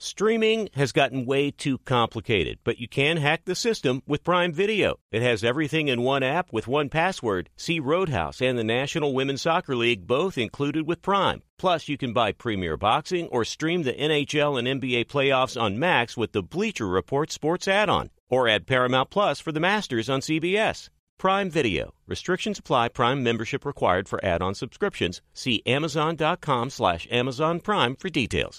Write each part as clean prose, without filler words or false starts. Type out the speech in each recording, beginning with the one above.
Streaming has gotten way too complicated, but you can hack the system with Prime Video. It has everything in one app with one password. See Roadhouse and the National Women's Soccer League both included with Prime. Plus, you can buy Premier Boxing or stream the NHL and NBA playoffs on Max with the Bleacher Report Sports add-on. Or add Paramount Plus for the Masters on CBS. Prime Video. Restrictions apply. Prime membership required for add-on subscriptions. See Amazon.com/Amazon Prime for details.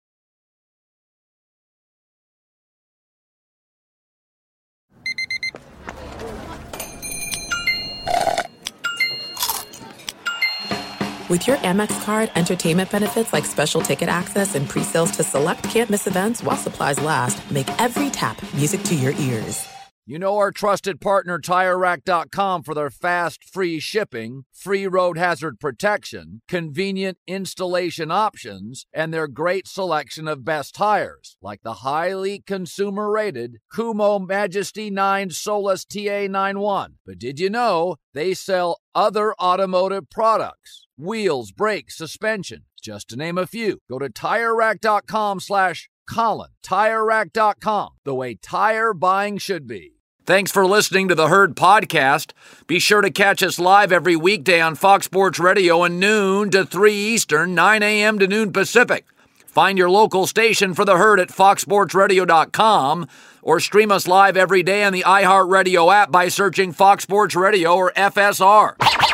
With your Amex card, entertainment benefits like special ticket access and pre-sales to select can't-miss events while supplies last make every tap music to your ears. You know our trusted partner, TireRack.com, for their fast, free shipping, free road hazard protection, convenient installation options, and their great selection of best tires, like the highly consumer-rated Kumho Majesty 9 Solus TA91. But did you know they sell other automotive products? Wheels, brakes, suspension, just to name a few. Go to TireRack.com/Colin. TireRack.com, the way tire buying should be. Thanks for listening to the Herd Podcast. Be sure to catch us live every weekday on Fox Sports Radio at noon to 3 Eastern, 9 a.m. to noon Pacific. Find your local station for the Herd at foxsportsradio.com or stream us live every day on the iHeartRadio app by searching Fox Sports Radio or FSR.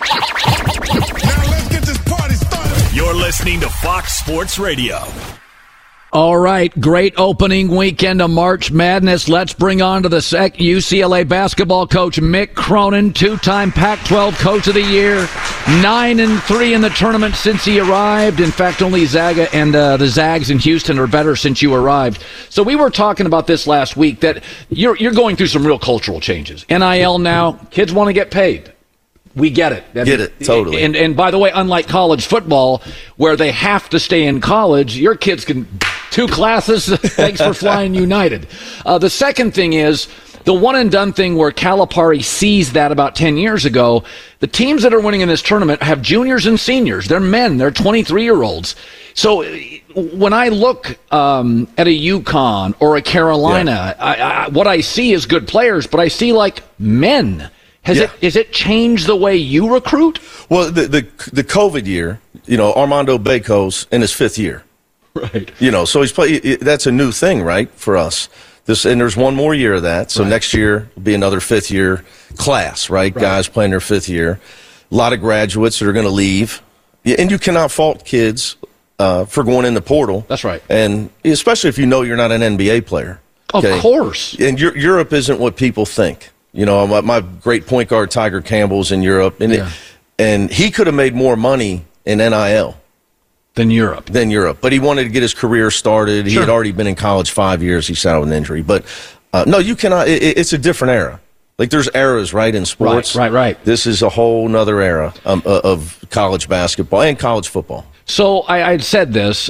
You're listening to Fox Sports Radio. All right, great opening weekend of March Madness. Let's bring on to the UCLA basketball coach Mick Cronin, two-time Pac-12 Coach of the Year, 9-3 in the tournament since he arrived. In fact, only Zaga and the Zags in Houston are better since you arrived. So we were talking about this last week, that you're going through some real cultural changes. NIL now, kids want to get paid. We get it. Get it, totally. And by the way, unlike college football, where they have to stay in college, your kids can 2 classes. Thanks for flying United. The second thing is the one-and-done thing where Calipari seized that about 10 years ago. The teams that are winning in this tournament have juniors and seniors. They're men. They're 23-year-olds. So when I look at a UConn or a Carolina, what I see is good players, but I see like men. Has it changed the way you recruit? Well, the COVID year, Armando Bacot's in his 5th year. Right. So he's that's a new thing, right, for us. And there's one more year of that. So next year will be another 5th year class, right? Guys playing their 5th year. A lot of graduates that are going to leave. And you cannot fault kids for going in the portal. That's right. And especially if you know you're not an NBA player. Okay? Of course. And Europe isn't what people think. My great point guard, Tiger Campbell's in Europe, and he could have made more money in NIL than Europe. But he wanted to get his career started. Sure. He had already been in college 5 years. He sat out with an injury. But, no, you cannot. It's a different era. Like, there's eras, right, in sports. Right. This is a whole nother era of college basketball and college football. So I had said this.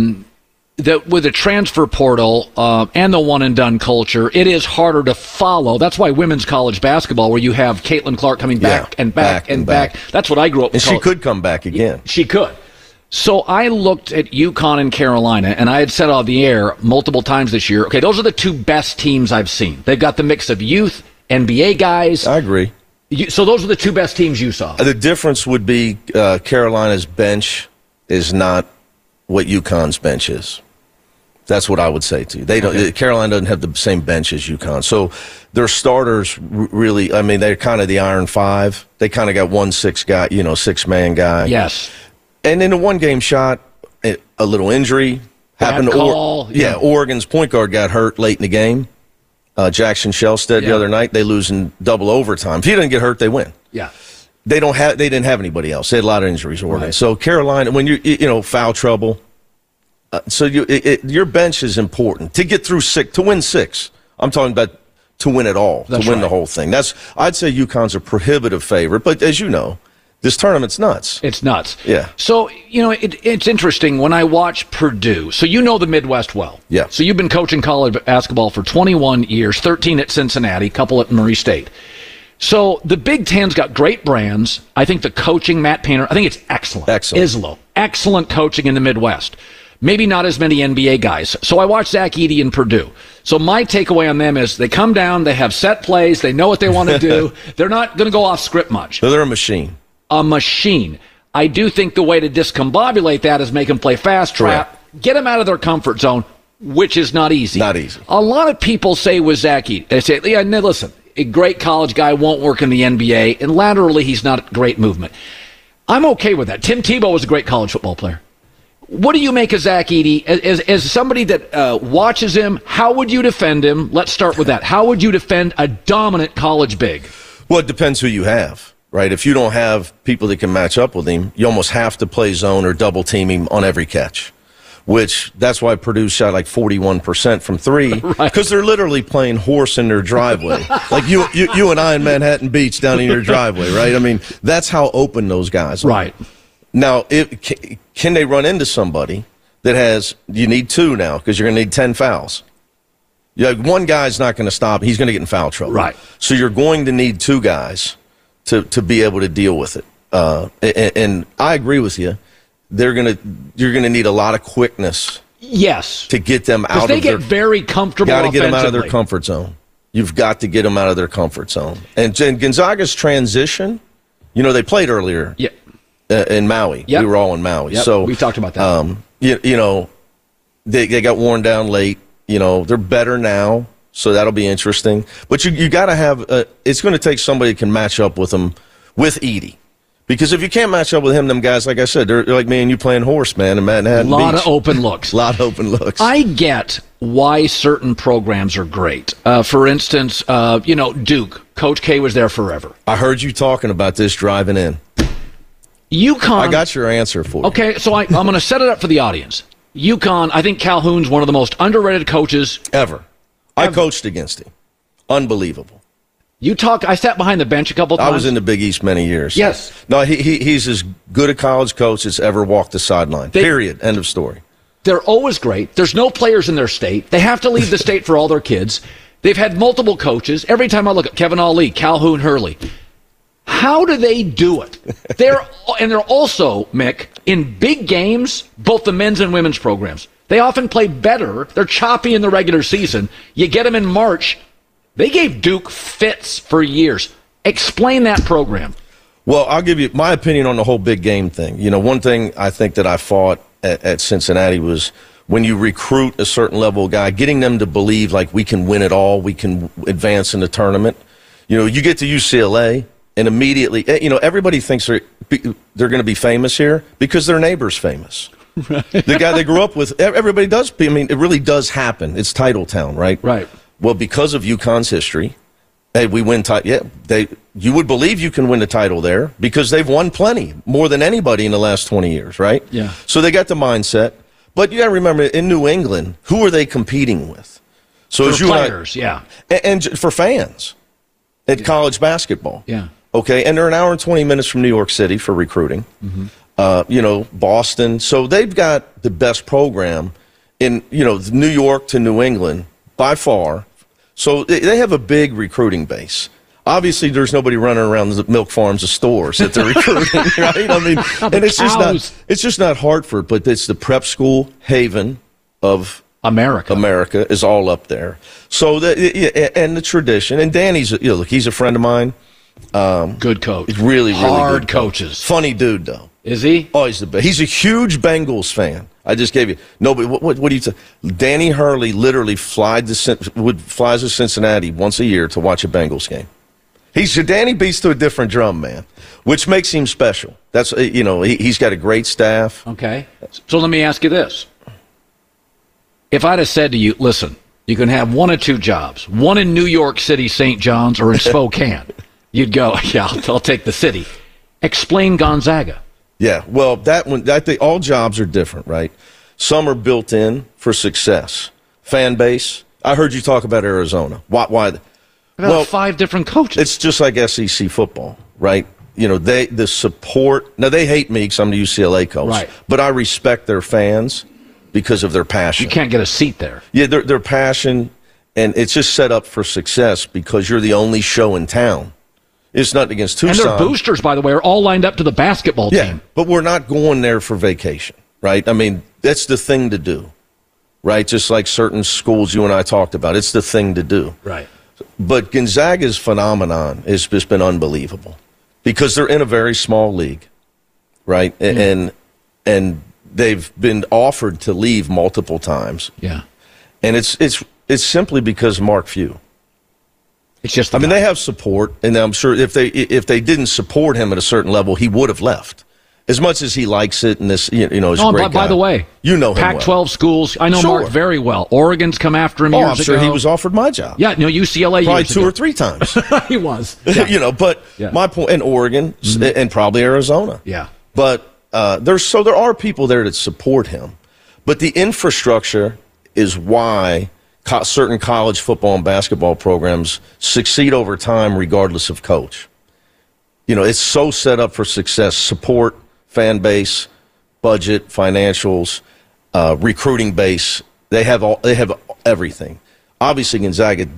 That with the transfer portal and the one-and-done culture, it is harder to follow. That's why women's college basketball, where you have Caitlin Clark coming back and back. That's what I grew up with. And she could come back again. She could. So I looked at UConn and Carolina, and I had said on the air multiple times this year, okay, those are the 2 best teams I've seen. They've got the mix of youth, NBA guys. I agree. So those are the 2 best teams you saw. The difference would be Carolina's bench is not what UConn's bench is. That's what I would say to you. They don't. Carolina doesn't have the same bench as UConn. So their starters really, they're kind of the Iron Five. They kind of got 1-6 guy, 6-man guy. Yes. And in a one-game shot, a little injury happened. Oregon's point guard got hurt late in the game. Jackson Shellstead the other night. They lose in double overtime. If he doesn't get hurt, they win. Yeah. They didn't have anybody else. They had a lot of injuries. Oregon. Right. So Carolina, when foul trouble. So your bench is important to get through 6, to win 6. I'm talking about to win it all, to win the whole thing. I'd say UConn's a prohibitive favorite, but as you know, this tournament's nuts. It's nuts. Yeah. So, it's interesting when I watch Purdue. So you know the Midwest well. Yeah. So you've been coaching college basketball for 21 years, 13 at Cincinnati, a couple at Murray State. So the Big Ten's got great brands. I think the coaching, Matt Painter, I think it's excellent. Excellent. Islo, excellent coaching in the Midwest. maybe not as many NBA guys. So I watched Zach Edey in Purdue. So my takeaway on them is they come down, they have set plays, they know what they want to do. They're not going to go off script much. No, they're a machine. A machine. I do think the way to discombobulate that is make them play fast trap, get them out of their comfort zone, which is not easy. Not easy. A lot of people say with Zach Edey, they say, yeah, no, listen, a great college guy won't work in the NBA, and laterally he's not great movement. I'm okay with that. Tim Tebow was a great college football player. What do you make of Zach Edey? As somebody that watches him, how would you defend him? Let's start with that. How would you defend a dominant college big? Well, it depends who you have, right? If you don't have people that can match up with him, you almost have to play zone or double team him on every catch, which that's why Purdue shot like 41% from three, because they're literally playing horse in their driveway. Like you and I in Manhattan Beach down in your driveway, right? I mean, that's how open those guys are. Right. Now, can they run into somebody that has, you need two now because you're going to need 10 fouls. One guy's not going to stop. He's going to get in foul trouble. Right. So you're going to need two guys to be able to deal with it. And I agree with you. You're going to need a lot of quickness. Yes. To get them out of their... Because they get very comfortable offensively. Got to get them out of their comfort zone. You've got to get them out of their comfort zone. And Gonzaga's transition, they played earlier. Yeah. In Maui. Yep. We were all in Maui. Yep. So we talked about that. They got worn down late. They're better now, so that'll be interesting. But you got to have it's going to take somebody that can match up with them, with Edey. Because if you can't match up with him, them guys, like I said, they're like me and you playing horse, man, in Manhattan Beach. A lot of open looks. A lot of open looks. I get why certain programs are great. For instance, Duke. Coach K was there forever. I heard you talking about this driving in. UConn. I got your answer for you. Okay, so I'm going to set it up for the audience. UConn, I think Calhoun's one of the most underrated coaches ever. I coached against him. Unbelievable. I sat behind the bench a couple times. I was in the Big East many years. Yes. No, he's as good a college coach as ever walked the sideline. Period. End of story. They're always great. There's no players in their state. They have to leave the state for all their kids. They've had multiple coaches. Every time I look at Kevin Ali, Calhoun, Hurley. How do they do it? They're also, Mick, in big games, both the men's and women's programs. They often play better. They're choppy in the regular season. You get them in March. They gave Duke fits for years. Explain that program. Well, I'll give you my opinion on the whole big game thing. One thing I think that I fought at Cincinnati was when you recruit a certain level of guy, getting them to believe like we can win it all, we can advance in the tournament. You get to UCLA. And immediately, everybody thinks they're going to be famous here because their neighbor's famous. Right. The guy they grew up with, everybody does. I mean, it really does happen. It's Title Town, right? Right. Well, because of UConn's history, hey, we win. You would believe you can win the title there because they've won plenty, more than anybody in the last 20 years, right? Yeah. So they got the mindset. But you got to remember, in New England, who are they competing with? So for players, yeah. And for fans at college basketball. Yeah. Okay, and they're an hour and 20 minutes from New York City for recruiting. Mm-hmm. Boston. So they've got the best program in, New York to New England by far. So they have a big recruiting base. Obviously, there's nobody running around the milk farms of stores that they're recruiting, right? I mean, and it's just not Hartford, but it's the prep school haven of America. America is all up there. So and the tradition. And Danny's, he's a friend of mine. Good coach. He's really hard good coaches. Funny dude, though. Is he? Oh, he's the best. He's a huge Bengals fan. I just gave you nobody. What do you say? Danny Hurley literally flies to Cincinnati once a year to watch a Bengals game. Danny beats to a different drum, man, which makes him special. That's he's got a great staff. Okay, so let me ask you this: if I'd have said to you, listen, you can have one of two jobs, one in New York City, St. John's, or in Spokane. You'd go, yeah, I'll take the city. Explain Gonzaga. Yeah, well, I think all jobs are different, right? Some are built in for success. Fan base. I heard you talk about Arizona. Why? Well, 5 different coaches. It's just like SEC football, right? The support. Now, they hate me because I'm the UCLA coach. Right. But I respect their fans because of their passion. You can't get a seat there. Yeah, their passion, and it's just set up for success because you're the only show in town. It's nothing against Tucson. And their boosters, by the way, are all lined up to the basketball team. But we're not going there for vacation, right? I mean, that's the thing to do, right? Just like certain schools you and I talked about, it's the thing to do. Right. But Gonzaga's phenomenon has just been unbelievable because they're in a very small league, right? And they've been offered to leave multiple times. Yeah. And it's simply because Mark Few. It's just they have support, and I'm sure if they didn't support him at a certain level, he would have left. As much as he likes it, and this, he's a great guy. By the way, you know him Pac-12 well. schools. I know Sure. Mark very well. Oregon's come after him years ago. I'm sure he was offered my job. Yeah, no, UCLA probably years 2 ago. or 3 times. He was. Yeah. But my point, and Oregon, and probably Arizona. Yeah. But there are people there that support him. But the infrastructure is why certain college football and basketball programs succeed over time regardless of coach. It's so set up for success. Support, fan base, budget, financials, recruiting base. They have everything. Obviously Gonzaga,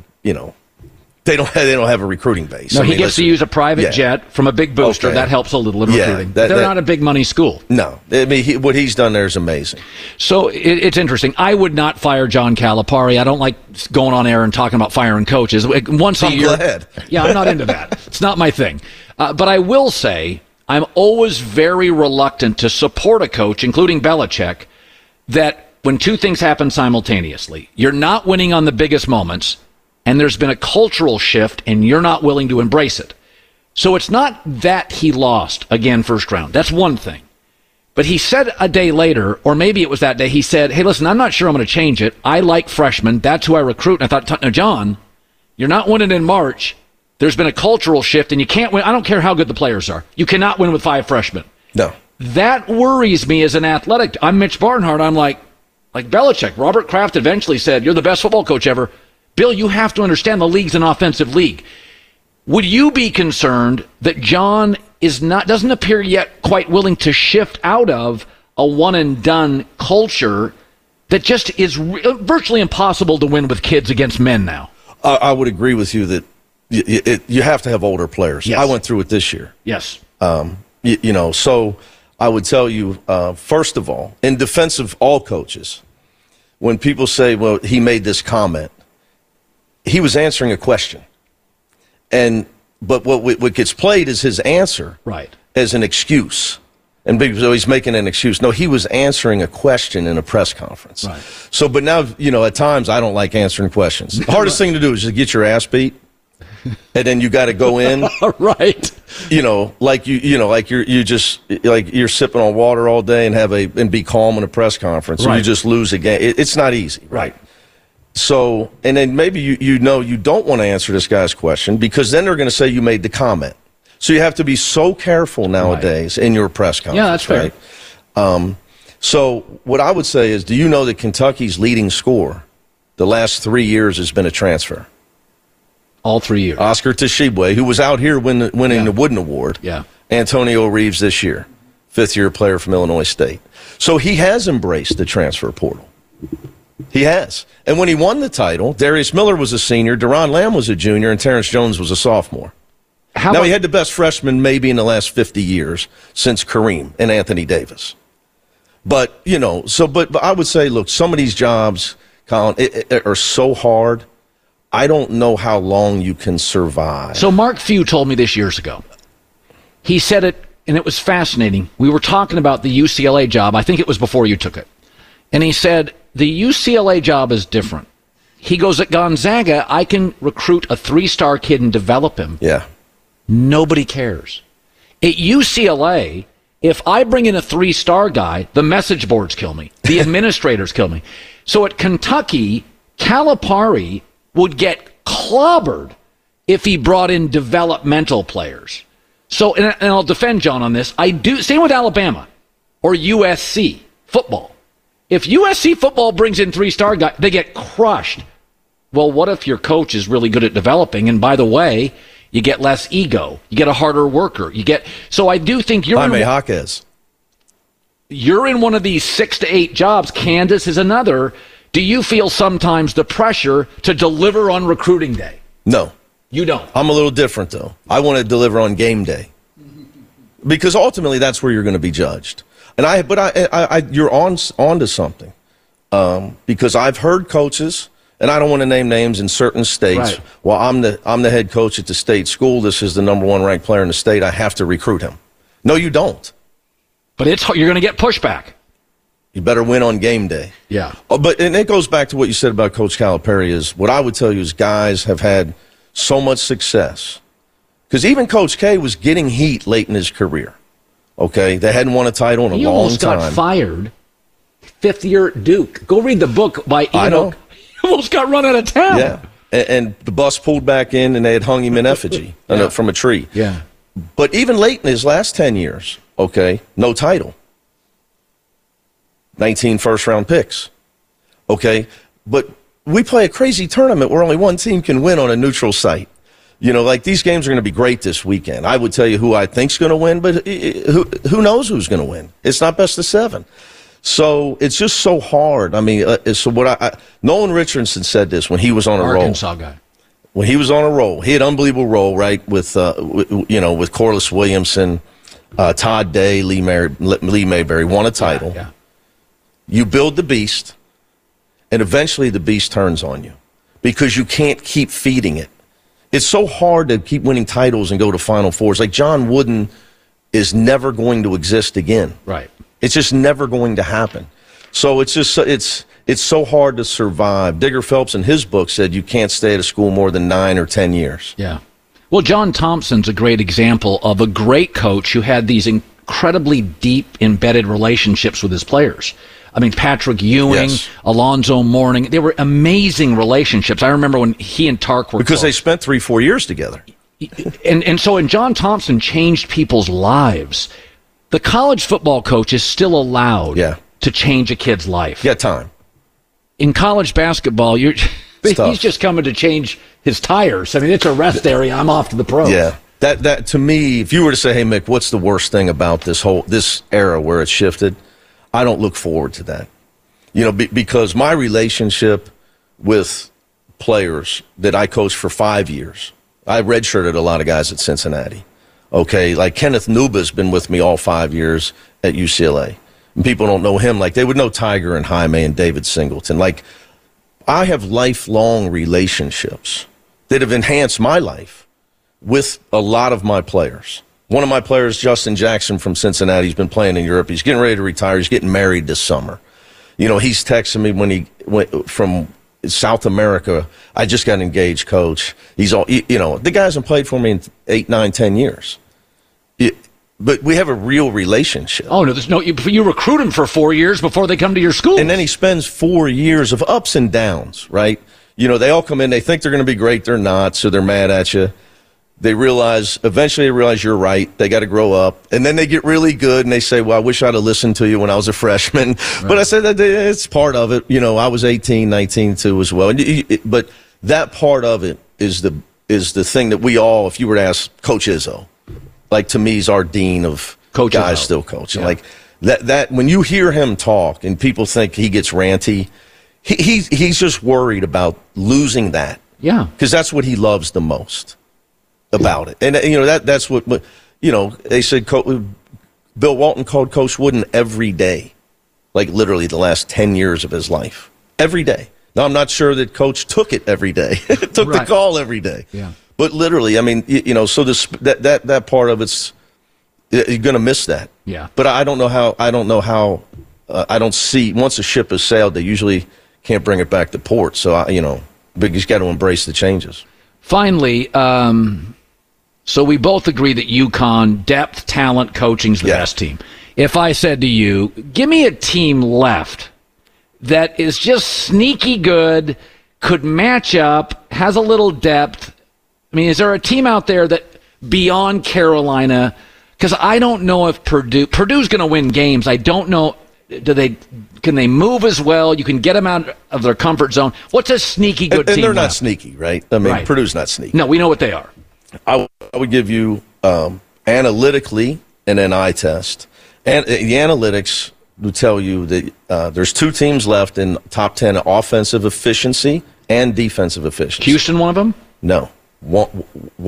they don't have a recruiting base. No, he gets to use a private jet from a big booster. Okay. That helps a little in recruiting. They're not a big money school. No. What he's done there is amazing. So it's interesting. I would not fire John Calipari. I don't like going on air and talking about firing coaches. Once a year. Glad. Yeah, I'm not into that. It's not my thing. But I will say I'm always very reluctant to support a coach, including Belichick, that when two things happen simultaneously, you're not winning on the biggest moments, and there's been a cultural shift, and you're not willing to embrace it. So it's not that he lost, again, first round. That's one thing. But he said a day later, or maybe it was that day, he said, hey, listen, I'm not sure I'm going to change it. I like freshmen. That's who I recruit. And I thought, no, John, you're not winning in March. There's been a cultural shift, and you can't win. I don't care how good the players are. You cannot win with 5 freshmen. No. That worries me as an athletic. I'm Mitch Barnhart. I'm like Belichick. Robert Kraft eventually said, you're the best football coach ever. Bill, you have to understand the league's an offensive league. Would you be concerned that John doesn't appear yet quite willing to shift out of a one-and-done culture that just is virtually impossible to win with kids against men now? I would agree with you that you have to have older players. Yes. I went through it this year. Yes. So I would tell you, first of all, in defense of all coaches, when people say, well, he made this comment, he was answering a question. But what gets played is his answer as an excuse. And so he's making an excuse. No, he was answering a question in a press conference. Right. So, but now, at times I don't like answering questions. The hardest thing to do is just get your ass beat. And then you got to go in, right? Like you're sipping on water all day and be calm in a press conference. Right. So you just lose a game. It's not easy, right? So, and then maybe you don't want to answer this guy's question because then they're going to say you made the comment. So you have to be so careful nowadays in your press conference. Yeah, that's fair. Right? So what I would say is, do you know that Kentucky's leading scorer the last 3 years has been a transfer? All 3 years. Oscar Tshiebwe, who was out here winning the Wooden Award. Yeah. Antonio Reeves this year, 5th-year player from Illinois State. So he has embraced the transfer portal. He has. And when he won the title, Darius Miller was a senior, Deron Lamb was a junior, and Terrence Jones was a sophomore. Now, he had the best freshman maybe in the last 50 years since Kareem and Anthony Davis. But, but I would say, look, some of these jobs, Colin, are so hard. I don't know how long you can survive. So Mark Few told me this years ago. He said it, and it was fascinating. We were talking about the UCLA job. I think it was before you took it. And he said, the UCLA job is different. He goes, at Gonzaga, I can recruit a 3-star kid and develop him. Yeah. Nobody cares. At UCLA, if I bring in a 3-star guy, the message boards kill me. The administrators kill me. So at Kentucky, Calipari would get clobbered if he brought in developmental players. So, and I'll defend John on this. Same with Alabama or USC football. If USC football brings in 3-star guys, they get crushed. Well, what if your coach is really good at developing? And by the way, you get less ego. You get a harder worker. So I do think you're in one of these 6 to 8 jobs. Candace is another. Do you feel sometimes the pressure to deliver on recruiting day? No. You don't? I'm a little different, though. I want to deliver on game day. Because ultimately, that's where you're going to be judged. And you're on to something, because I've heard coaches, and I don't want to name names in certain states. Right. Well, I'm the head coach at the state school. This is the number 1 ranked player in the state. I have to recruit him. No, you don't. But you're going to get pushback. You better win on game day. Yeah. And it goes back to what you said about Coach Calipari. Is what I would tell you is guys have had so much success, because even Coach K was getting heat late in his career. Okay, they hadn't won a title in a long time. He almost got fired. 5th year at Duke. Go read the book by Enoch. I know. He almost got run out of town. Yeah, and the bus pulled back in, and they had hung him in effigy from a tree. Yeah. But even late in his last 10 years, okay, no title. 19 first-round picks. Okay, but we play a crazy tournament where only one team can win on a neutral site. You know, like these games are going to be great this weekend. I would tell you who I think's going to win, but who knows who's going to win? It's not best of 7. So it's just so hard. I mean, so what Nolan Richardson said this when he was on a roll. Arkansas guy. When he was on a roll, he had an unbelievable roll, right? With Corliss Williamson, Todd Day, Lee Mayberry won a title. Yeah. You build the beast, and eventually the beast turns on you because you can't keep feeding it. It's so hard to keep winning titles and go to Final Fours. Like John Wooden is never going to exist again. Right. It's just never going to happen. So it's just it's so hard to survive. Digger Phelps in his book said you can't stay at a school more than 9 or 10 years. Yeah. Well, John Thompson's a great example of a great coach who had these incredibly deep, embedded relationships with his players. I mean, Patrick Ewing, yes. Alonzo Mourning, they were amazing relationships. I remember when he and Tark were because close. They spent 3-4 years together. And so, John Thompson changed people's lives. The college football coach is still allowed to change a kid's life. Yeah, time. In college basketball, he's just coming to change his tires. I mean, it's a rest area. I'm off to the pros. Yeah. That to me, if you were to say, hey, Mick, what's the worst thing about this era where it shifted? I don't look forward to that. You know, because my relationship with players that I coached for 5 years, I redshirted a lot of guys at Cincinnati. Okay, like Kenneth Nuba's been with me all 5 years at UCLA. And people don't know him. Like, they would know Tiger and Jaime and David Singleton. Like, I have lifelong relationships that have enhanced my life with a lot of my players. One of my players, Justin Jackson from Cincinnati, he's been playing in Europe. He's getting ready to retire. He's getting married this summer. You know, he's texting me when he went from South America. I just got engaged, coach. He's all, you know, the guy hasn't played for me in 8, 9, 10 years. But we have a real relationship. Oh, no, there's no, you recruit them for 4 years before they come to your school. And then he spends 4 years of ups and downs, right? You know, they all come in, they think they're going to be great, they're not, so they're mad at you. Eventually they realize you're right. They got to grow up. And then they get really good and they say, well, I wish I'd have listened to you when I was a freshman. Right. But I said that it's part of it. You know, I was 18, 19 too as well. But that part of it is the thing that we all, if you were to ask Coach Izzo, like to me, he's our dean of Coach guys still coaching. Yeah. Like that when you hear him talk and people think he gets ranty, he's just worried about losing that. Yeah. Because that's what he loves the most about it. And, you know, that's what, you know, they said Bill Walton called Coach Wooden every day, like literally the last 10 years of his life. Every day. Now, I'm not sure that Coach took it every day. Took the call every day. Yeah. But literally, I mean, you know, so that part of it's, you're going to miss that. Yeah. But I don't know how, I don't see, once a ship has sailed, they usually can't bring it back to port. So, but you got to embrace the changes. Finally, so we both agree that UConn, depth, talent, coaching's the best team. If I said to you, give me a team left that is just sneaky good, could match up, has a little depth. I mean, is there a team out there that beyond Carolina? Because I don't know if Purdue's going to win games. I don't know. Can they move as well? You can get them out of their comfort zone. What's a sneaky good team? And they're not sneaky, right? I mean, Purdue's not sneaky. No, we know what they are. I would give you analytically and an eye test. And the analytics would tell you that there's 2 teams left in top 10 offensive efficiency and defensive efficiency. Houston, one of them? No.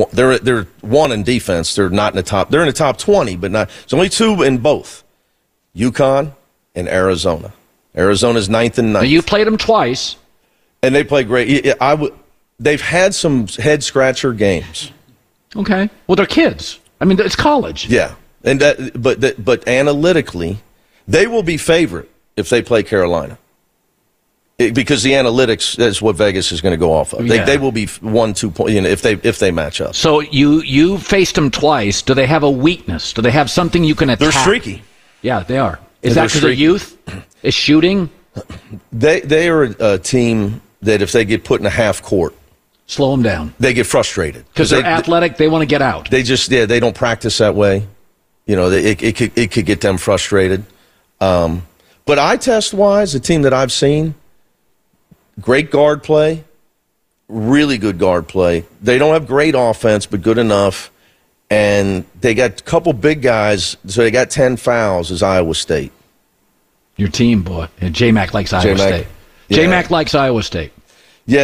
They're one in defense. They're not in the top. They're in the top 20, but not. There's only 2 in both. UConn, and Arizona. Arizona's 9th and 9th. Now, you played them twice. And they play great. They've had some head-scratcher games. Okay. Well, they're kids. I mean, it's college. Yeah. But analytically, they will be favorite if they play Carolina. Because the analytics is what Vegas is going to go off of. They will be 1-2 points if they match up. So you faced them twice. Do they have a weakness? Do they have something you can attack? They're streaky. Yeah, they are. Is that because of youth? Is shooting? They are a team that if they get put in a half court, slow them down. They get frustrated because they're athletic. They want to get out. They just they don't practice that way. It could get them frustrated. But eye test wise, the team that I've seen, great guard play, really good guard play. They don't have great offense, but good enough. And they got a couple big guys, so they got 10 fouls as Iowa State. Your team, boy. And J-Mac likes Iowa State. Yeah. J-Mac likes Iowa State. Yeah,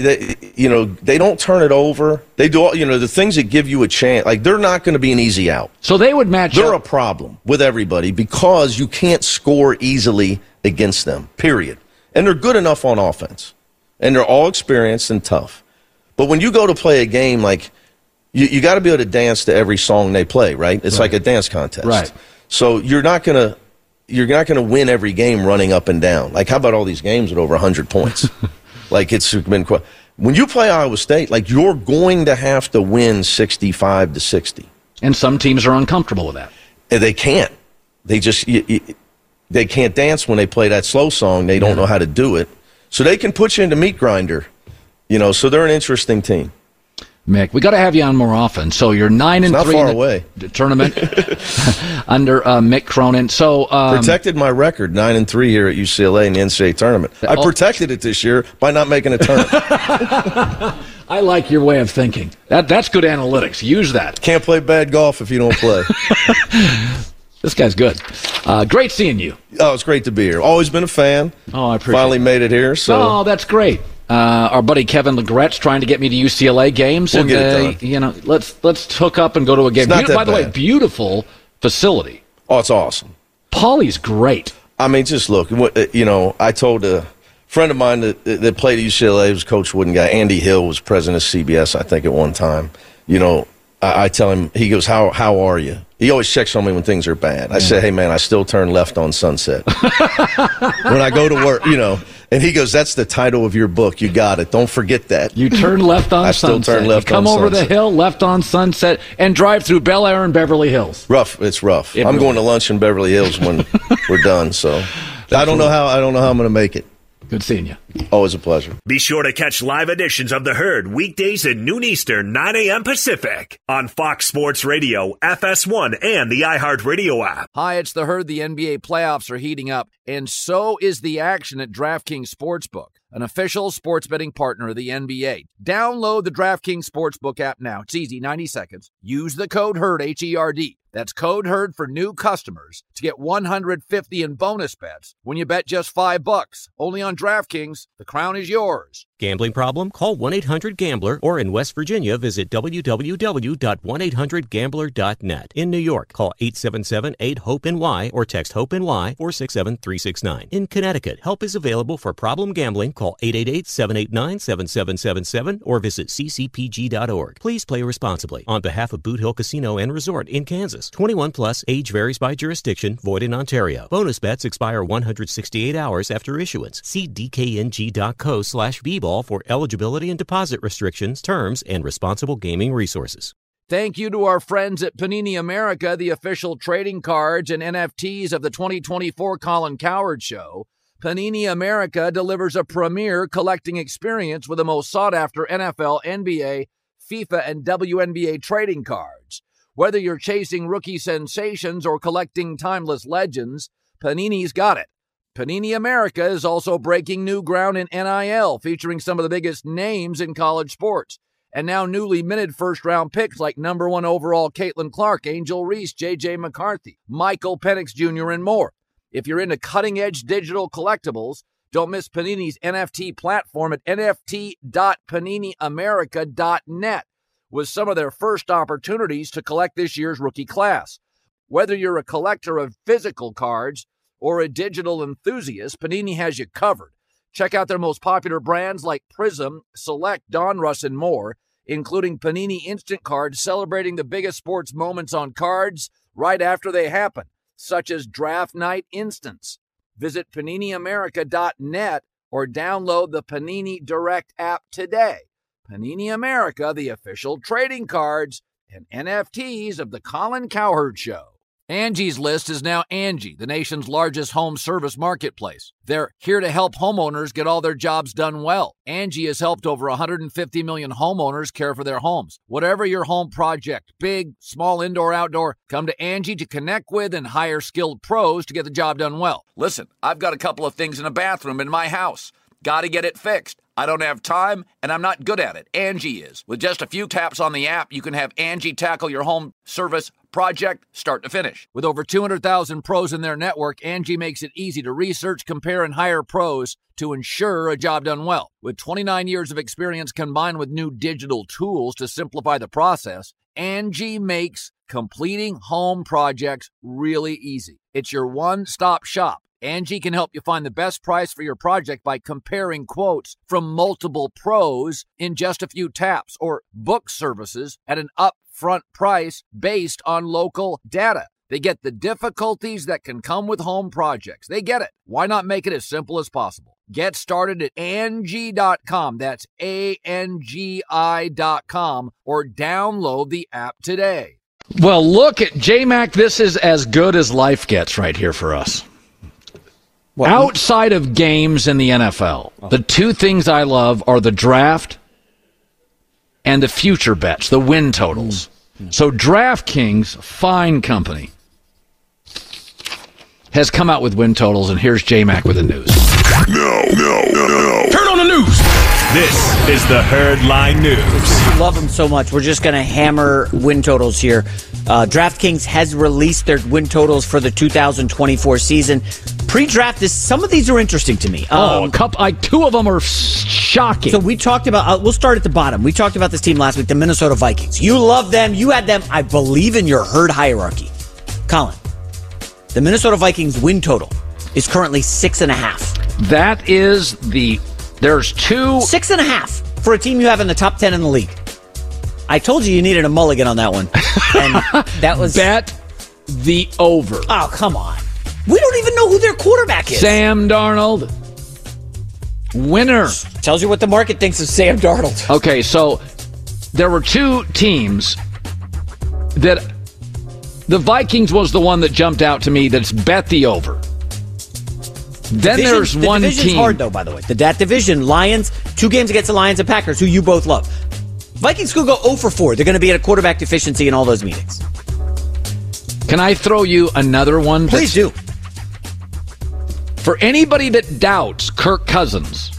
they don't turn it over. They do the things that give you a chance. Like, they're not going to be an easy out. So they would match They're a problem with everybody because you can't score easily against them, period. And they're good enough on offense. And they're all experienced and tough. But when you go to play a game, like, you got to be able to dance to every song they play, right? It's like a dance contest. Right. So you're not going to win every game running up and down. Like, how about all these games with over 100 points? Like, it's been when you play Iowa State, like, you're going to have to win 65-60. And some teams are uncomfortable with that. And they can't. They just they can't dance when they play that slow song. They don't know how to do it. So they can put you into meat grinder. So they're an interesting team. Mick, we got to have you on more often. So you're 9-3 not far in the away. Tournament under Mick Cronin. So protected my record 9-3 here at UCLA in the NCAA tournament. I protected it this year by not making a tournament. I like your way of thinking. That's good analytics. Use that. Can't play bad golf if you don't play. This guy's good. Great seeing you. Oh, it's great to be here. Always been a fan. Oh, I appreciate it. Finally made it here. So. Oh, that's great. Our buddy Kevin Legrette's trying to get me to UCLA games. We'll get it done. Let's hook up and go to a game. By the way, beautiful facility. Oh, it's awesome. Paulie's great. I mean, just look. I told a friend of mine that played at UCLA, was Coach Wooden guy. Andy Hill was president of CBS, I think, at one time. I tell him, he goes, how are you? He always checks on me when things are bad. I say, hey, man, I still turn left on Sunset. When I go to work, And he goes, that's the title of your book. You got it. Don't forget that. You turn left on Sunset. I still turn left on Sunset. Come over the hill, left on Sunset, and drive through Bel Air and Beverly Hills. Rough. It's rough. I'm going to lunch in Beverly Hills when we're done. So I don't know how I'm going to make it. Good seeing you. Always a pleasure. Be sure to catch live editions of The Herd weekdays at noon Eastern, 9 a.m. Pacific on Fox Sports Radio, FS1, and the iHeartRadio app. Hi, it's The Herd. The NBA playoffs are heating up, and so is the action at DraftKings Sportsbook, an official sports betting partner of the NBA. Download the DraftKings Sportsbook app now. It's easy, 90 seconds. Use the code HERD, H-E-R-D. That's code HERD for new customers to get $150 in bonus bets when you bet just $5. Only on DraftKings. The crown is yours. Gambling problem? Call 1-800-GAMBLER or in West Virginia, visit www.1800gambler.net. In New York, call 877-8-HOPE-NY or text HOPE-NY 467-369. In Connecticut, help is available for problem gambling. Call 888-789-7777 or visit ccpg.org. Please play responsibly. On behalf of Boot Hill Casino and Resort in Kansas, 21 plus, age varies by jurisdiction, void in Ontario. Bonus bets expire 168 hours after issuance. See dkng.co/bball for eligibility and deposit restrictions, terms, and responsible gaming resources. Thank you to our friends at Panini America, the official trading cards and NFTs of the 2024 Colin Cowherd Show. Panini America delivers a premier collecting experience with the most sought-after NFL, NBA, FIFA, and WNBA trading cards. Whether you're chasing rookie sensations or collecting timeless legends, Panini's got it. Panini America is also breaking new ground in NIL, featuring some of the biggest names in college sports. And now newly minted first-round picks like number 1 overall Caitlin Clark, Angel Reese, J.J. McCarthy, Michael Penix Jr., and more. If you're into cutting-edge digital collectibles, don't miss Panini's NFT platform at nft.paniniamerica.net with some of their first opportunities to collect this year's rookie class. Whether you're a collector of physical cards or a digital enthusiast, Panini has you covered. Check out their most popular brands like Prism, Select, Donruss, and more, including Panini Instant Cards celebrating the biggest sports moments on cards right after they happen, such as Draft Night Instants. Visit PaniniAmerica.net or download the Panini Direct app today. Panini America, the official trading cards and NFTs of the Colin Cowherd Show. Angie's List is now Angie, the nation's largest home service marketplace. They're here to help homeowners get all their jobs done well. Angie has helped over 150 million homeowners care for their homes. Whatever your home project, big, small, indoor, outdoor, come to Angie to connect with and hire skilled pros to get the job done well. Listen, I've got a couple of things in a bathroom in my house. Got to get it fixed. I don't have time, and I'm not good at it. Angie is. With just a few taps on the app, you can have Angie tackle your home service project start to finish. With over 200,000 pros in their network, Angie makes it easy to research, compare, and hire pros to ensure a job done well. With 29 years of experience combined with new digital tools to simplify the process, Angie makes completing home projects really easy. It's your one-stop shop. Angie can help you find the best price for your project by comparing quotes from multiple pros in just a few taps, or book services at an upfront price based on local data. They get the difficulties that can come with home projects. They get it. Why not make it as simple as possible? Get started at Angie.com. That's ANGI.com, or download the app today. Well, look at J-Mac. This is as good as life gets right here for us. Outside of games in the NFL, the two things I love are the draft and the future bets, the win totals. So DraftKings, fine company, has come out with win totals, and here's J-Mac with the news. No. Turn on the news. This is the Herd Line News. We love them so much. We're just going to hammer win totals here. DraftKings has released their win totals for the 2024 season. Pre-draft, some of these are interesting to me. Two of them are shocking. So we talked about, we'll start at the bottom. We talked about this team last week, the Minnesota Vikings. You love them. You had them. I believe in your herd hierarchy. Colin, the Minnesota Vikings win total is currently 6.5. That is there's two. 6.5 for a team you have in the top 10 in the league. I told you needed a mulligan on that one. And that was... Bet the over. Oh, come on. We don't even know who their quarterback is. Sam Darnold. Winner. Tells you what the market thinks of Sam Darnold. Okay, so there were two teams that the Vikings was the one that jumped out to me that's bet the over. Then there's one team. The division's hard, though, by the way. That division, Lions, 2 games against the Lions and Packers, who you both love. Vikings could go 0 for 4. They're going to be at a quarterback deficiency in all those meetings. Can I throw you another one? Please do. For anybody that doubts Kirk Cousins,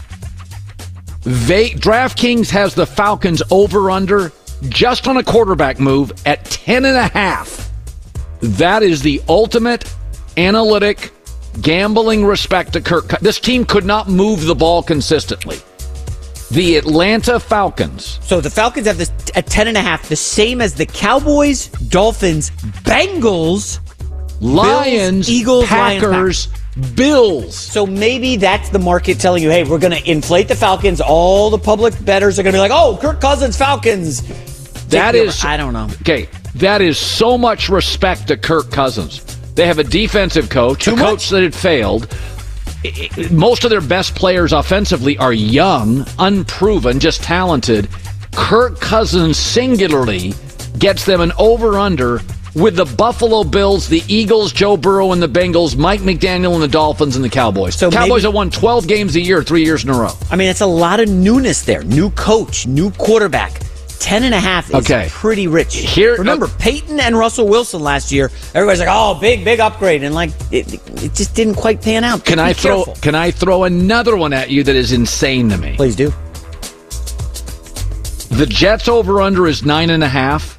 DraftKings has the Falcons over-under just on a quarterback move at 10.5. That is the ultimate analytic gambling respect to Kirk. This team could not move the ball consistently. The Atlanta Falcons. So the Falcons have this at 10.5, the same as the Cowboys, Dolphins, Bengals, Lions, Bills, Eagles, Packers, Bills. So maybe that's the market telling you, hey, we're going to inflate the Falcons. All the public bettors are going to be like, oh, Kirk Cousins, Falcons. That is, I don't know. Okay, that is so much respect to Kirk Cousins. They have a defensive coach, a coach that had failed. Most of their best players offensively are young, unproven, just talented. Kirk Cousins singularly gets them an over-under with the Buffalo Bills, the Eagles, Joe Burrow and the Bengals, Mike McDaniel and the Dolphins and the Cowboys. So Cowboys have won 12 games a year, 3 years in a row. I mean, it's a lot of newness there. New coach, new quarterback. 10.5 is pretty rich. Remember, Peyton and Russell Wilson last year, everybody's like, oh, big upgrade. And like it just didn't quite pan out. Can I throw another one at you that is insane to me? Please do. The Jets over-under is 9.5.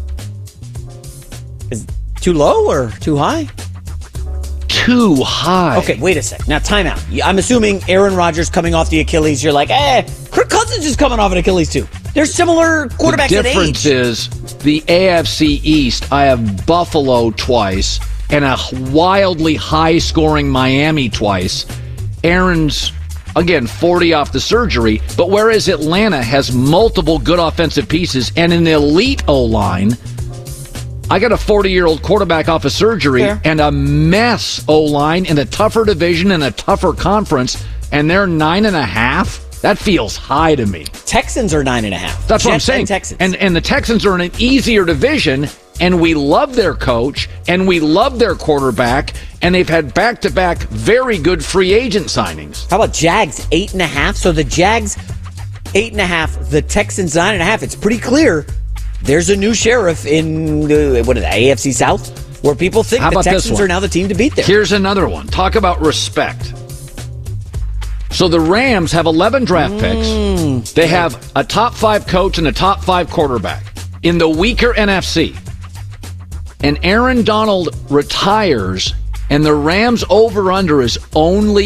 Is too low or too high? Too high. Okay, wait a sec. Now, time out. I'm assuming Aaron Rodgers coming off the Achilles. You're like, Kirk Cousins is coming off an Achilles too. They're similar quarterbacks The at age. difference is the AFC East, I have Buffalo twice and a wildly high-scoring Miami twice. Aaron's, again, 40 off the surgery, but whereas Atlanta has multiple good offensive pieces and an elite O-line, I got a 40-year-old quarterback off of surgery and a mess O-line in a tougher division and a tougher conference, and they're 9.5? That feels high to me. Texans are 9.5. That's what I'm saying. And the Texans are in an easier division, and we love their coach, and we love their quarterback, and they've had back-to-back very good free agent signings. How about Jags, 8.5? So the Jags, 8.5, the Texans, 9.5. It's pretty clear there's a new sheriff in, AFC South, where people think the Texans are now the team to beat there. Here's another one. Talk about respect. So the Rams have 11 draft picks. They have a top 5 coach and a top 5 quarterback in the weaker NFC. And Aaron Donald retires, and the Rams over-under is only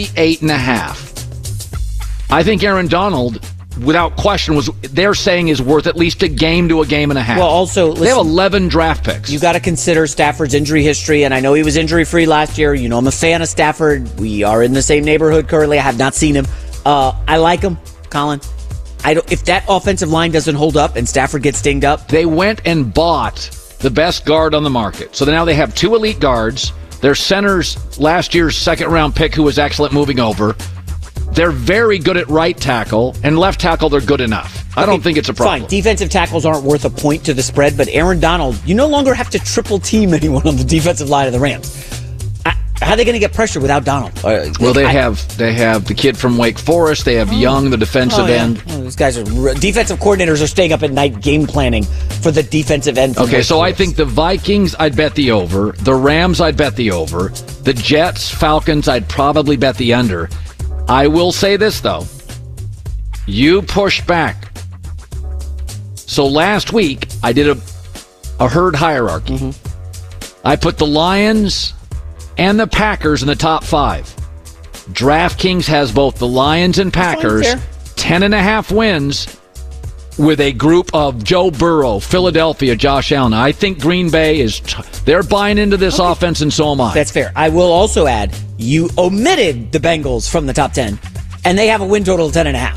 8.5. I think Aaron Donald, without question, they're saying is worth at least a game to a game and a half. Well, also, listen, they have 11 draft picks. You got to consider Stafford's injury history, and I know he was injury-free last year. You know, I'm a fan of Stafford. We are in the same neighborhood currently. I have not seen him. I like him, Colin. If that offensive line doesn't hold up and Stafford gets dinged up. They went and bought the best guard on the market. So now they have 2 elite guards. Their center's last year's second-round pick, who was excellent moving over. They're very good at right tackle, and left tackle, they're good enough. I don't think it's a problem. Fine. Defensive tackles aren't worth a point to the spread, but Aaron Donald, you no longer have to triple team anyone on the defensive line of the Rams. How are they going to get pressure without Donald? Well, they have the kid from Wake Forest. They have Young, the defensive end. These guys are defensive coordinators are staying up at night game planning for the defensive end. Okay, so I think the Vikings, I'd bet the over. The Rams, I'd bet the over. The Jets, Falcons, I'd probably bet the under. I will say this, though. You pushed back. So last week, I did a herd hierarchy. I put the Lions and the Packers in the top 5. DraftKings has both the Lions and Packers, 10.5 wins with a group of Joe Burrow, Philadelphia, Josh Allen. I think Green Bay they're buying into this offense, and so am I. That's fair. I will also add, you omitted the Bengals from the top 10, and they have a win total of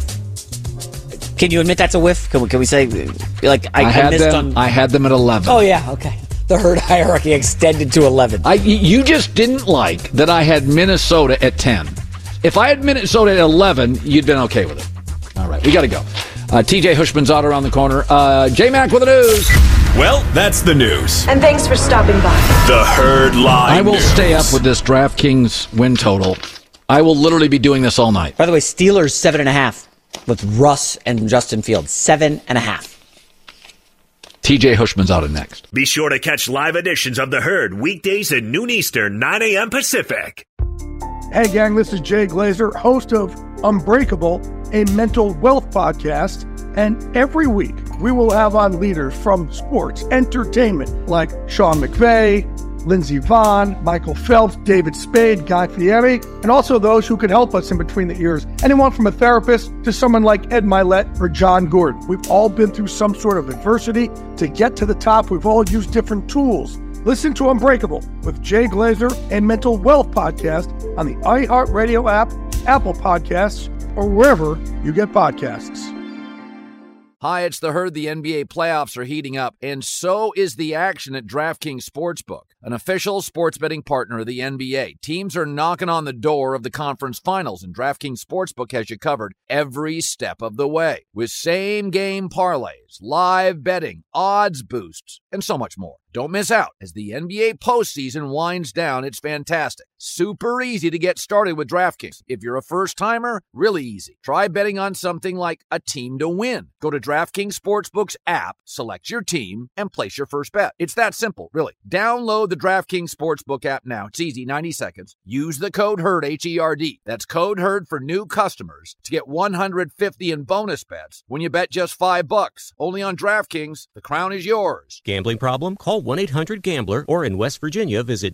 10.5. Can you admit that's a whiff? Can we say, like, I had them at 11. Oh, yeah, okay. The herd hierarchy extended to 11. You just didn't like that I had Minnesota at 10. If I had Minnesota at 11, you'd been okay with it. All right, we got to go. TJ Hushman's around the corner. J-Mac with the news. Well, that's the news. And thanks for stopping by. The Herd Live I will news. stay up with this DraftKings win total. I will literally be doing this all night. By the way, Steelers 7.5 with Russ and Justin Fields. 7.5. TJ Hushman's out of next. Be sure to catch live editions of The Herd weekdays at noon Eastern, 9 a.m. Pacific. Hey, gang, this is Jay Glazer, host of Unbreakable, a mental wealth podcast. And every week, we will have on leaders from sports, entertainment, like Sean McVay, Lindsey Vonn, Michael Phelps, David Spade, Guy Fieri, and also those who could help us in between the ears. Anyone from a therapist to someone like Ed Milet or John Gordon. We've all been through some sort of adversity. To get to the top, we've all used different tools. Listen to Unbreakable with Jay Glazer and Mental Wealth Podcast on the iHeartRadio app, Apple Podcasts, or wherever you get podcasts. Hi, it's The Herd. The NBA playoffs are heating up, and so is the action at DraftKings Sportsbook, an official sports betting partner of the NBA. Teams are knocking on the door of the conference finals, and DraftKings Sportsbook has you covered every step of the way with same-game parlays, live betting, odds boosts, and so much more. Don't miss out as the NBA postseason winds down. It's fantastic. Super easy to get started with DraftKings. If you're a first-timer, really easy. Try betting on something like a team to win. Go to DraftKings Sportsbook's app, select your team, and place your first bet. It's that simple, really. Download the DraftKings Sportsbook app now. It's easy, 90 seconds. Use the code HERD, H-E-R-D. That's code HERD for new customers to get $150 in bonus bets when you bet just $5. Only on DraftKings. The crown is yours. Gambling problem? Call Call 1-800-GAMBLER or in West Virginia, visit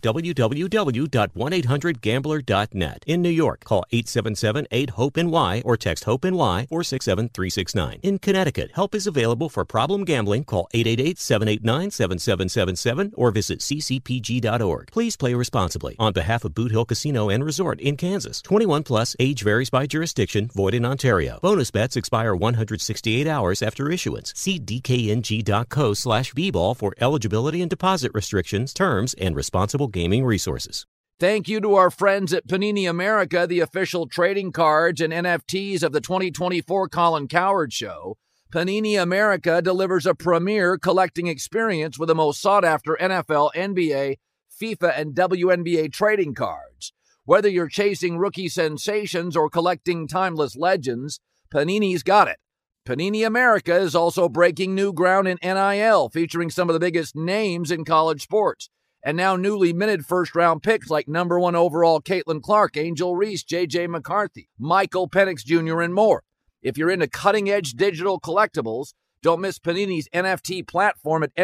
www.1800gambler.net. In New York, call 877-8-HOPE-NY or text HOPE-NY 467-369. In Connecticut, help is available for problem gambling. Call 888-789-7777 or visit ccpg.org. Please play responsibly. On behalf of Boot Hill Casino and Resort in Kansas, 21 plus, age varies by jurisdiction, void in Ontario. Bonus bets expire 168 hours after issuance. See dkng.co/bball for eligibility and deposit restrictions, terms, and responsible gaming resources. Thank you to our friends at Panini America, the official trading cards and NFTs of the 2024 Colin Cowherd Show. Panini America delivers a premier collecting experience with the most sought-after NFL, NBA, FIFA, and WNBA trading cards. Whether you're chasing rookie sensations or collecting timeless legends, Panini's got it. Panini America is also breaking new ground in NIL, featuring some of the biggest names in college sports. And now newly minted first-round picks like number 1 overall Caitlin Clark, Angel Reese, J.J. McCarthy, Michael Penix Jr., and more. If you're into cutting-edge digital collectibles, don't miss Panini's NFT platform at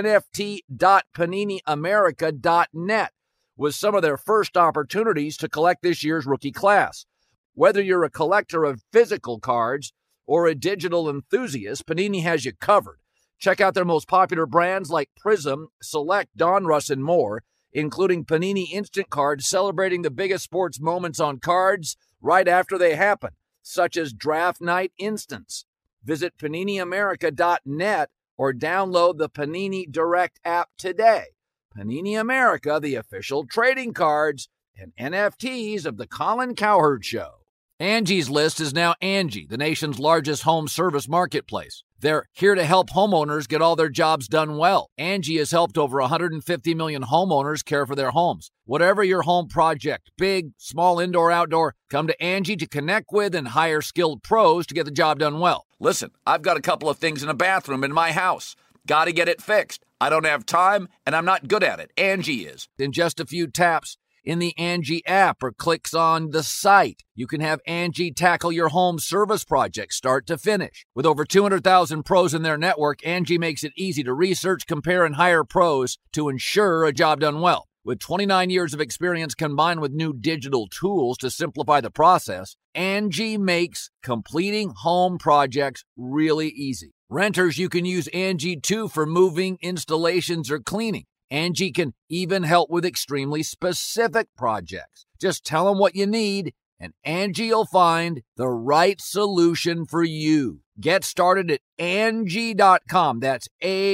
nft.paniniamerica.net with some of their first opportunities to collect this year's rookie class. Whether you're a collector of physical cards or a digital enthusiast, Panini has you covered. Check out their most popular brands like Prism, Select, Donruss, and more, including Panini Instant Cards celebrating the biggest sports moments on cards right after they happen, such as Draft Night Instants. Visit PaniniAmerica.net or download the Panini Direct app today. Panini America, the official trading cards and NFTs of the Colin Cowherd Show. Angie's List is now Angie, the nation's largest home service marketplace. They're here to help homeowners get all their jobs done well. Angie has helped over 150 million homeowners care for their homes. Whatever your home project, big, small, indoor, outdoor, come to Angie to connect with and hire skilled pros to get the job done well. Listen, I've got a couple of things in a bathroom in my house. Got to get it fixed. I don't have time, and I'm not good at it. Angie is. In just a few taps in the Angie app or clicks on the site, you can have Angie tackle your home service project start to finish. With over 200,000 pros in their network, Angie makes it easy to research, compare, and hire pros to ensure a job done well. With 29 years of experience combined with new digital tools to simplify the process, Angie makes completing home projects really easy. Renters, you can use Angie too for moving, installations, or cleaning. Angie can even help with extremely specific projects. Just tell them what you need, and Angie will find the right solution for you. Get started at Angie.com. That's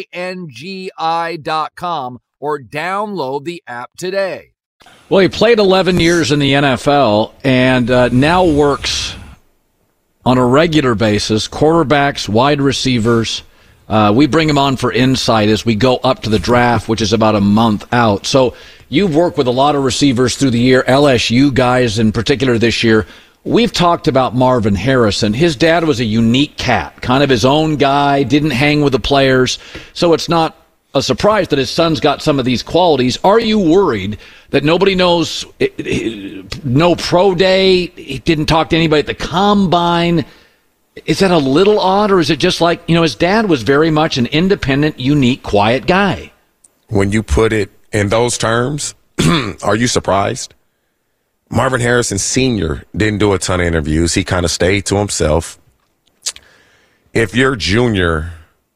ANGI.com, or download the app today. Well, he played 11 years in the NFL and now works on a regular basis, quarterbacks, wide receivers. We bring him on for insight as we go up to the draft, which is about a month out. So you've worked with a lot of receivers through the year, LSU guys in particular this year. We've talked about Marvin Harrison. His dad was a unique cat, kind of his own guy, didn't hang with the players. So it's not a surprise that his son's got some of these qualities. Are you worried that nobody knows, no pro day, he didn't talk to anybody at the combine? Is that a little odd, or is it just like, his dad was very much an independent, unique, quiet guy? When you put it in those terms, are you surprised? Marvin Harrison Sr. didn't do a ton of interviews. He kind of stayed to himself. If you're junior,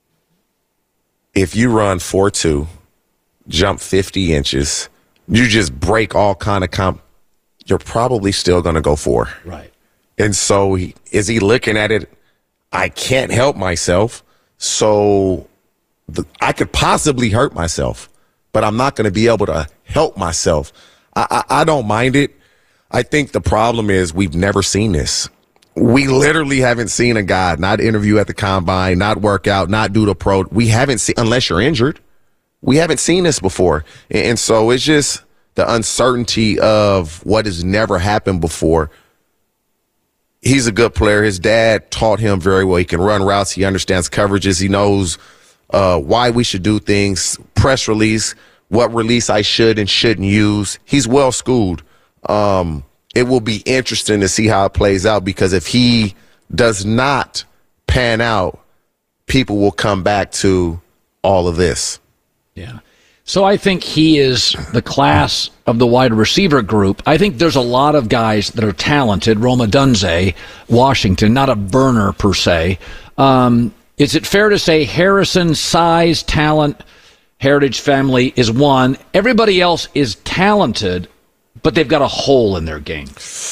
if you run 4.2, jump 50 inches, you just break all kind of you're probably still going to go 4. Right. And so is he looking at it? I can't help myself, so I could possibly hurt myself, but I'm not going to be able to help myself. I don't mind it. I think the problem is we've never seen this. We literally haven't seen a guy not interview at the combine, not work out, not do the pro. We haven't seen, unless you're injured. We haven't seen this before. And so it's just the uncertainty of what has never happened before. He's a good player. His dad taught him very well. He can run routes. He understands coverages. He knows why we should do things, press release, what release I should and shouldn't use. He's well schooled. It will be interesting to see how it plays out, because if he does not pan out, people will come back to all of this. Yeah. So I think he is the class of the wide receiver group. I think there's a lot of guys that are talented. Rome Odunze, Washington, not a burner per se. Is it fair to say Harrison, size, talent, heritage family is one? Everybody else is talented, but they've got a hole in their game.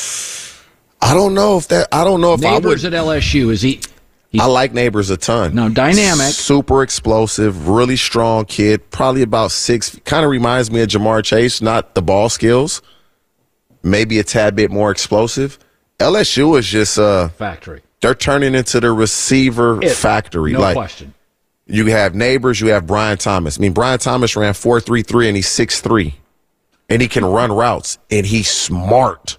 I don't know if Neighbors I would. at LSU, is he? I like Neighbors a ton. No, dynamic. Super explosive, really strong kid, probably about 6. Kind of reminds me of Jamar Chase, not the ball skills. Maybe a tad bit more explosive. LSU is just factory. They're turning into the receiver factory. No question. You have Neighbors, you have Brian Thomas. I mean, Brian Thomas ran 4.33 and he's 6'3". And he can run routes and he's smart.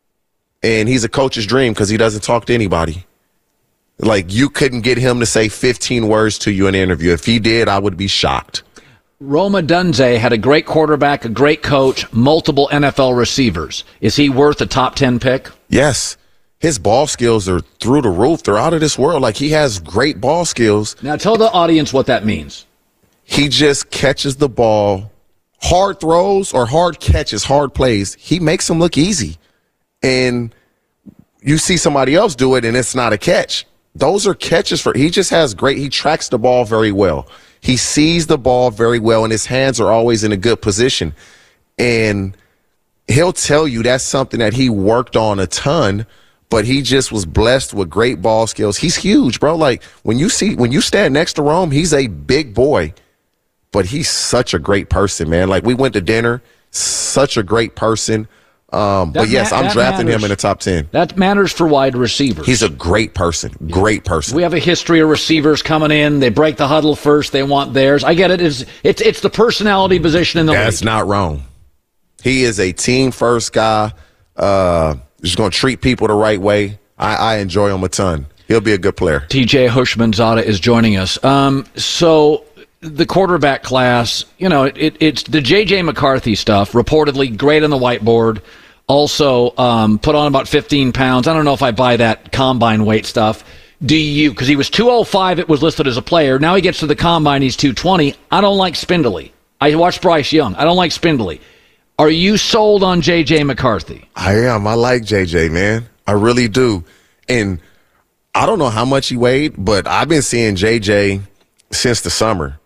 And he's a coach's dream because he doesn't talk to anybody. Like, you couldn't get him to say 15 words to you in an interview. If he did, I would be shocked. Rome Odunze had a great quarterback, a great coach, multiple NFL receivers. Is he worth a top 10 pick? Yes. His ball skills are through the roof. They're out of this world. Like, he has great ball skills. Now, tell the audience what that means. He just catches the ball. Hard throws or hard catches, hard plays, he makes them look easy. And you see somebody else do it, and it's not a catch. Those are catches he just has he tracks the ball very well. He sees the ball very well, and his hands are always in a good position. And he'll tell you that's something that he worked on a ton, but he just was blessed with great ball skills. He's huge, bro. Like, when you stand next to Rome, he's a big boy, but he's such a great person, man. Like, we went to dinner, such a great person. But yes, I'm drafting him in the top 10. That matters for wide receivers. He's a great person. Great person. We have a history of receivers coming in. They break the huddle first. They want theirs. I get it. It's the personality position in the league. That's not wrong. He is a team first guy. Just going to treat people the right way. I enjoy him a ton. He'll be a good player. TJ Hushmanzada is joining us. So the quarterback class, it's the J.J. McCarthy stuff, reportedly great on the whiteboard. Also put on about 15 pounds. I don't know if I buy that combine weight stuff. Do you? Because he was 205, it was listed as a player. Now he gets to the combine, he's 220. I don't like spindly. I watched Bryce Young. I don't like spindly. Are you sold on J.J. McCarthy? I am. I like J.J., man. I really do. And I don't know how much he weighed, but I've been seeing J.J. since the summer.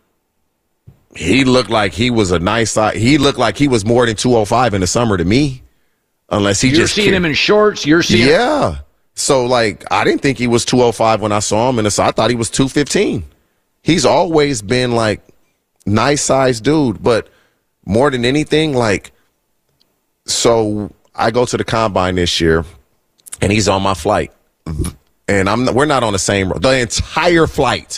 He looked like he was a nice size. He looked like he was more than 205 in the summer to me. Unless you're seeing him in shorts. You're seeing him. So, like, I didn't think he was 205 when I saw him, and I thought he was 215. He's always been, like, nice-sized dude, but more than anything, like, so I go to the combine this year, and he's on my flight. And we're not on the same road. The entire flight,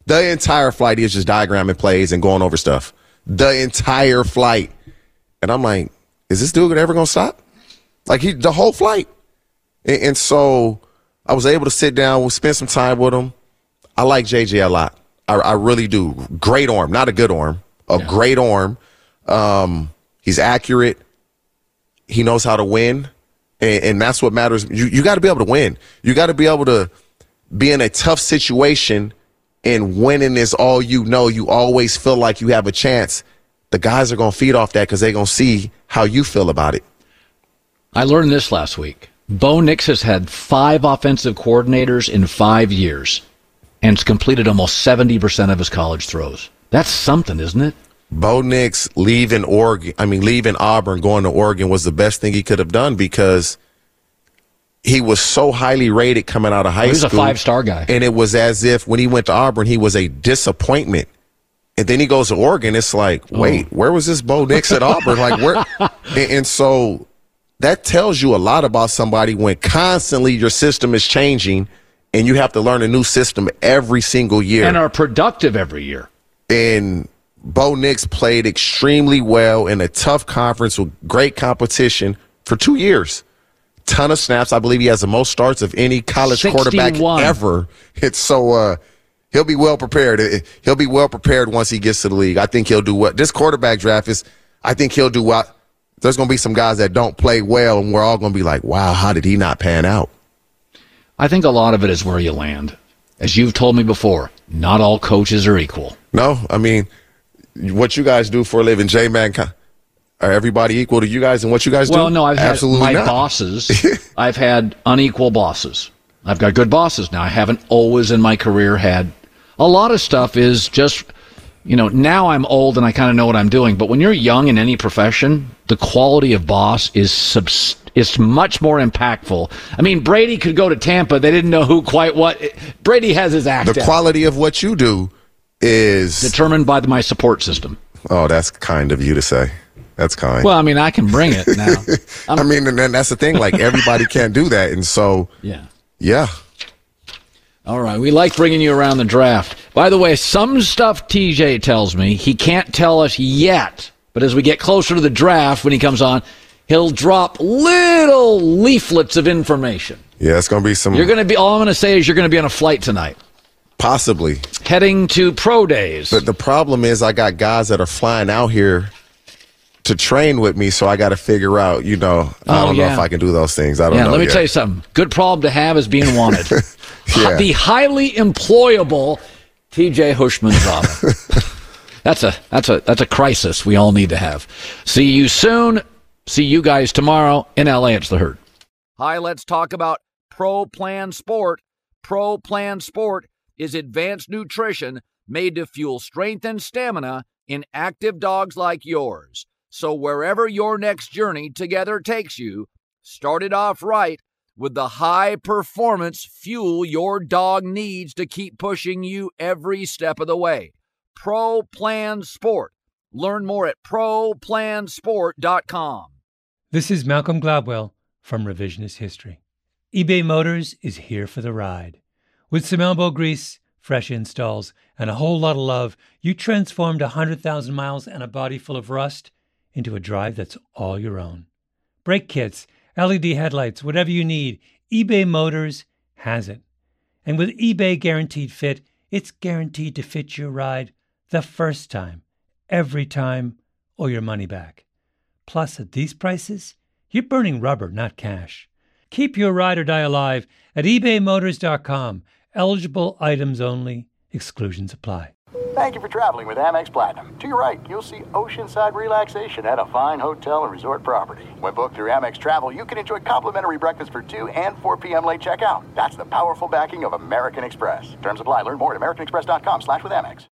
he is just diagramming plays and going over stuff. The entire flight. And I'm like, is this dude ever going to stop? Like, the whole flight. And so I was able to sit down, we'll spend some time with him. I like JJ a lot. I really do. Great arm, not a good arm, great arm. He's accurate. He knows how to win. And that's what matters. You got to be able to win. You got to be able to be in a tough situation, and winning is all you know. You always feel like you have a chance. The guys are going to feed off that because they're going to see how you feel about it. I learned this last week. Bo Nix has had 5 offensive coordinators in 5 years and has completed almost 70% of his college throws. That's something, isn't it? Bo Nix leaving Auburn, going to Oregon was the best thing he could have done because he was so highly rated coming out of high school. He was a 5-star guy. And it was as if when he went to Auburn, he was a disappointment. And then he goes to Oregon. It's like, wait, where was this Bo Nix at Auburn? Like, where? And so that tells you a lot about somebody when constantly your system is changing and you have to learn a new system every single year. And are productive every year. And Bo Nix played extremely well in a tough conference with great competition for 2 years. Ton of snaps. I believe he has the most starts of any college 61. quarterback ever. It's so he'll be well prepared. He'll be well prepared once he gets to the league. I think he'll do what this quarterback draft is. I think he'll do what. There's going to be some guys that don't play well, and we're all going to be like, wow, how did he not pan out? I think a lot of it is where you land. As you've told me before, not all coaches are equal. No, I mean, what you guys do for a living, J-Man, are everybody equal to you guys and what you guys do? Well, no, I've had my not. bosses. I've had unequal bosses. I've got good bosses now. I haven't always in my career had. A lot of stuff is just, now I'm old and I kind of know what I'm doing. But when you're young in any profession, the quality of boss is much more impactful. I mean, Brady could go to Tampa. They didn't know who quite what. Brady has his act. The quality of what you do is determined by my support system. Oh, that's kind of you to say. That's kind. Well, I mean, I can bring it now. I mean, and that's the thing. Like, everybody can't do that. And so, yeah. All right. We like bringing you around the draft. By the way, some stuff TJ tells me he can't tell us yet. But as we get closer to the draft, when he comes on, he'll drop little leaflets of information. Yeah, it's going to be some. All I'm going to say is you're going to be on a flight tonight. Possibly. Heading to pro days. But the problem is I got guys that are flying out here to train with me, so I got to figure out, I don't know if I can do those things. I don't know. Let me tell you something. Good problem to have is being wanted. The highly employable TJ Hushmanzada. That's a crisis we all need to have. See you soon. See you guys tomorrow in LA. It's The Herd. Hi, let's talk about Pro Plan Sport. Pro Plan Sport is advanced nutrition made to fuel strength and stamina in active dogs like yours. So wherever your next journey together takes you, start it off right with the high-performance fuel your dog needs to keep pushing you every step of the way. Pro Plan Sport. Learn more at ProPlansport.com. This is Malcolm Gladwell from Revisionist History. eBay Motors is here for the ride. With some elbow grease, fresh installs, and a whole lot of love, you transformed 100,000 miles and a body full of rust into a drive that's all your own. Brake kits, LED headlights, whatever you need, eBay Motors has it. And with eBay Guaranteed Fit, it's guaranteed to fit your ride the first time, every time, or your money back. Plus, at these prices, you're burning rubber, not cash. Keep your ride or die alive at ebaymotors.com. Eligible items only. Exclusions apply. Thank you for traveling with Amex Platinum. To your right, you'll see oceanside relaxation at a fine hotel and resort property. When booked through Amex Travel, you can enjoy complimentary breakfast for 2 and 4 p.m. late checkout. That's the powerful backing of American Express. Terms apply. Learn more at americanexpress.com/withAmex.